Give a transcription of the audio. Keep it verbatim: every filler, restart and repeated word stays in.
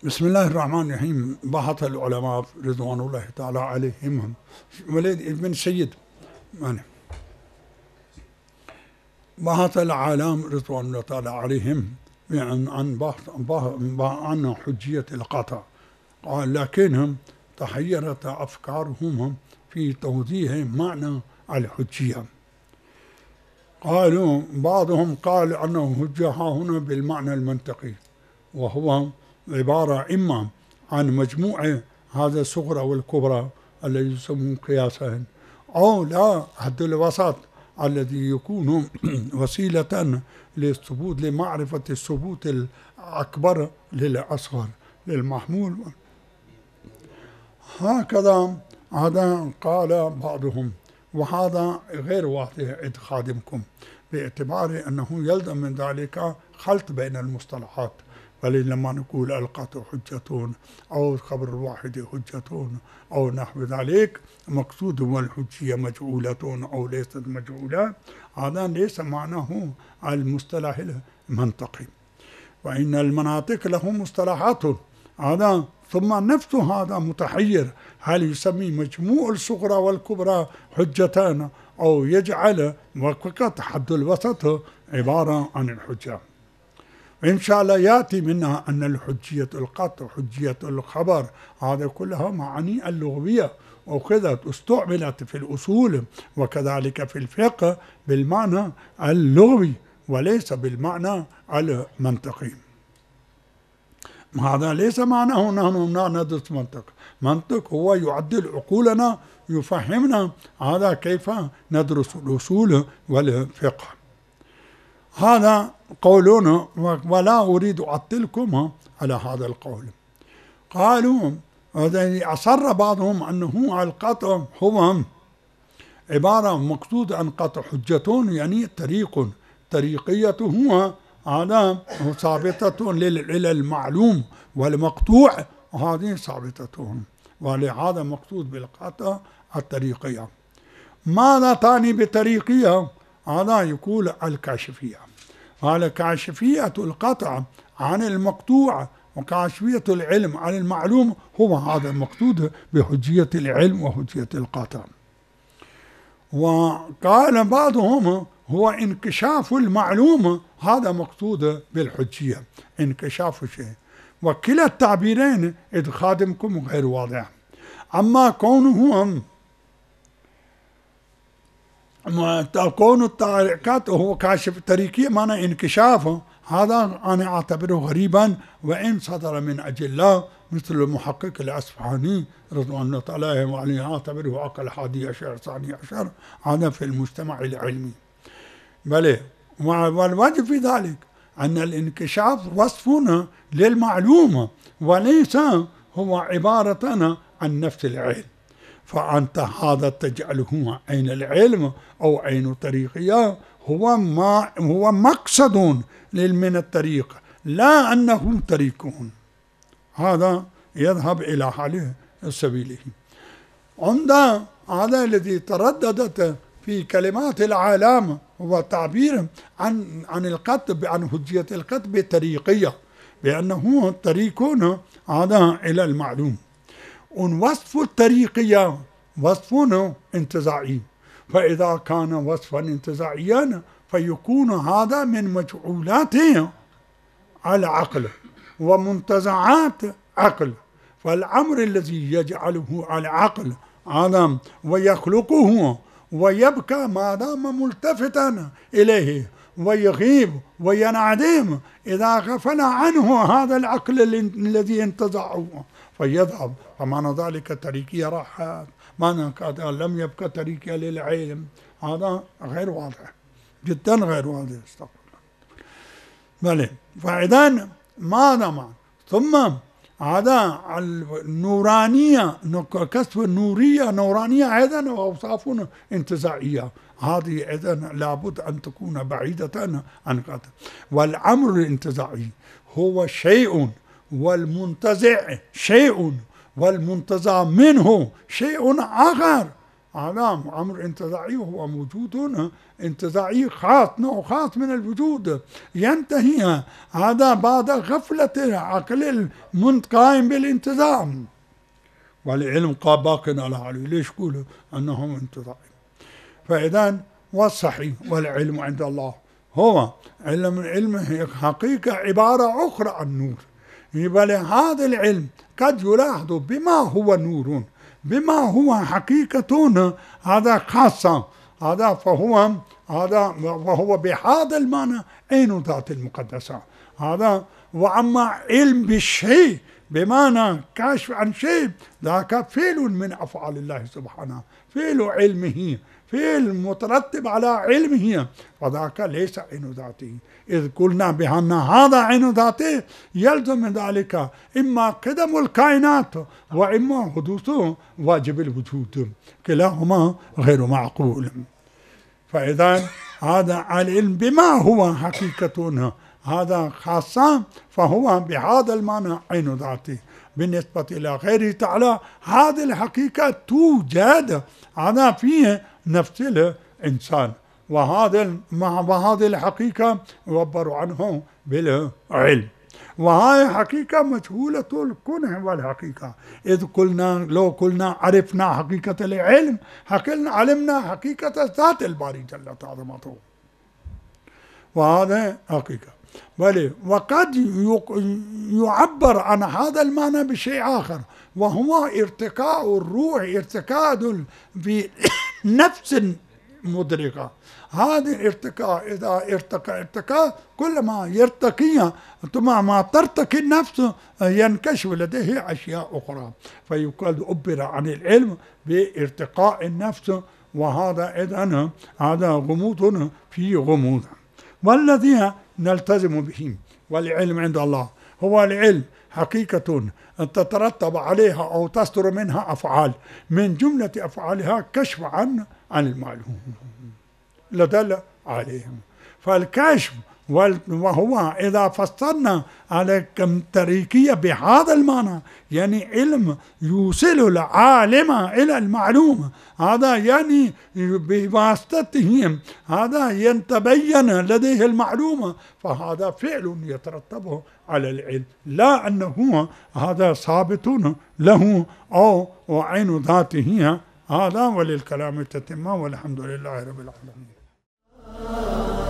بسم الله الرحمن الرحيم. بحث العلماء رضوان الله تعالى عليهم وليد بن سيد يعني بحث العالم رضوان الله تعالى عليهم عن عن بحث عن حجية القطع، قال لكنهم تحيرت أفكارهم في توضيح معنى الحجية. قالوا بعضهم قال أنه حجة هنا بالمعنى المنطقي، وهو عبارة إما عن مجموعة هذا الصغرى والكبرى الذي يسمون قياسا، أو لا حد الوسط الذي يكون وسيلة للثبوت لمعرفة الثبوت الأكبر للأصغر للمحمول. هكذا هذا قال بعضهم، وهذا غير واضح عند خادمكم باعتبار أنه يلزم من ذلك خلط بين المصطلحات، ولما نقول القطع حجة أو خبر الواحد حجة أو نحو ذلك، مقصود هو الحجية مجعولة أو ليست مجعولة، هذا ليس معناه المصطلح المنطقي، وإن المناطق له مصطلحات. هذا ثم نفس هذا متحير، هل يسمي مجموع الصغرى والكبرى حجتان أو يجعل وفقط حد الوسط عبارة عن الحجة. إن شاء الله يأتي منها أن الحجية القطع حجية الخبر هذا كلها معاني اللغوية، وكذا استعملت في الأصول وكذلك في الفقه بالمعنى اللغوي وليس بالمعنى المنطقي. هذا ليس معناه نحن ندرس منطق، منطق هو يعدل عقولنا يفهمنا هذا كيف ندرس الأصول والفقه. هذا قولنا ولا أريد أعطلكم على هذا القول. قالوا أصر بعضهم أنه القطع هو عبارة مقصود عن قطع حجة يعني طريق طريقية هو هذا ثابتة إلى المعلوم، والمقطوع هذه ثابتة، ولهذا مقصود بالقطع الطريقية. ماذا تعني بطريقية؟ هذا يقول الكاشفية، هذا كاشفية القطع عن المقطوع وكاشفية العلم عن المعلوم، هو هذا المقصود بحجية العلم وحجية القطع. وقال بعضهم هو انكشاف المعلوم، هذا مقصود بالحجية انكشاف شيء، وكلا التعبيرين إذ خادمكم غير واضح. أما كونه كون التعليقات هو كاشف طريقية معنى انكشافه، هذا أنا أعتبره غريبا، وإن صدر من أجلاء مثل المحقق الأصفهاني رضوان الله تعالى وعليه أعتبره عقل حادي عشر ثاني عشر، هذا في المجتمع العلمي. بل والوجه في ذلك أن الانكشاف وصف للمعلومة وليس هو عبارة عن نفس العلم، فأنت هذا تجعله عين العلم أو عين طريقية هو ما هو مقصد من الطريق لا أنه طريق، هذا يذهب إلى حاله سبيله. عند هذا الذي ترددت في كلمات العالم هو تعبير عن عن القطب عن حجية القطب بطريقية، بأنه طريق هذا إلى المعلوم. وصف الطريقية وصف انتزاعي، فإذا كان وصفا انتزاعيا فيكون هذا من مجعولات العقل ومنتزعات عقل، فالأمر الذي يجعله العقل هذا ويخلقه ويبقى ما دام ملتفتا إليه ويغيب وينعدم إذا غفل عنه هذا العقل الذي انتزعه فيذهب، فمعنى ذلك طريقية راحت، معنى كذا لم يبقى طريقية للعلم، هذا غير واضح جدا غير واضح. استغفر الله. بله، فإذا ماذا معنى؟ ثم هذا النورانية كسب النورية نورانية أيضا وأوصاف انتزاعية، هذه أيضا لابد أن تكون بعيدة عن قدر. والأمر الانتزاعي هو شيء والمنتزع شيء والمنتزع منه شيء آخر، هذا أمر انتزاعي وهو موجود انتزاعي خاص، نوع خاص من الوجود ينتهي هذا بعد غفلة عقل القائم بالانتزاع، والعلم باق على حاله. ليش يقولوا أنه انتزاعي؟ فإذا والصحيح والعلم عند الله هو علم، العلم حقيقة عبارة أخرى عن نور، بل هذا العلم قد يلاحظ بما هو نور، بما هو حقيقة هذا خاصة، هذا فهو هذا وهو بهذا المعنى عين ذات المقدسة هذا. وأما علم بالشيء بمعنى كشف عن شيء، ذاك فعل من أفعال الله سبحانه، فعل علمه، فعل مترتب على علمه، فذاك ليس عين ذاته. إذ قلنا بأن هذا عين ذاته يلزم من ذلك إما قدم الكائنات وإما حدوث واجب الوجود، كلاهما غير معقول. فإذا هذا العلم بما هو حقيقة هذا خاصة، فهو بهذا المعنى عين ذاته. بالنسبة إلى غيره تعالى هذه الحقيقة توجد هذا فيه نفس الإنسان، وهذا وهذه الحقيقة يعبر عنه بالعلم، وهي حقيقة مجهولة الكنه والحقيقة. إذ قلنا لو قلنا عرفنا حقيقة العلم حقلنا علمنا حقيقة ذات الباري جل عظمته، وهذا حقيقة. بل وقد يعبر عن هذا المعنى بشيء آخر، وهو ارتقاء الروح، ارتقاء بنفس مدركة. هذا الارتقاء إذا ارتقى ارتقاء كلما يرتقي ثم ما ترتقي النفس ينكشف لديه أشياء أخرى، فيقال عبر عن العلم بارتقاء النفس، وهذا إذن هذا غموض في غموض. والذي نلتزم به والعلم عند الله هو العلم حقيقة تترتب عليها أو تصدر منها أفعال، من جملة أفعالها كشف عن عن المعلوم لدل عليهم. فالكشف وهو إذا فسرنا على التركية بهذا المعنى يعني علم يوصل العالم إلى المعلوم، هذا يعني بواسطتهم هذا يتبين لديه المعلومة، فهذا فعل يترتب على العلم، لا أنه هذا ثابت له أو عين ذاته. هذا وللكلام التتمة، والحمد لله رب العالمين.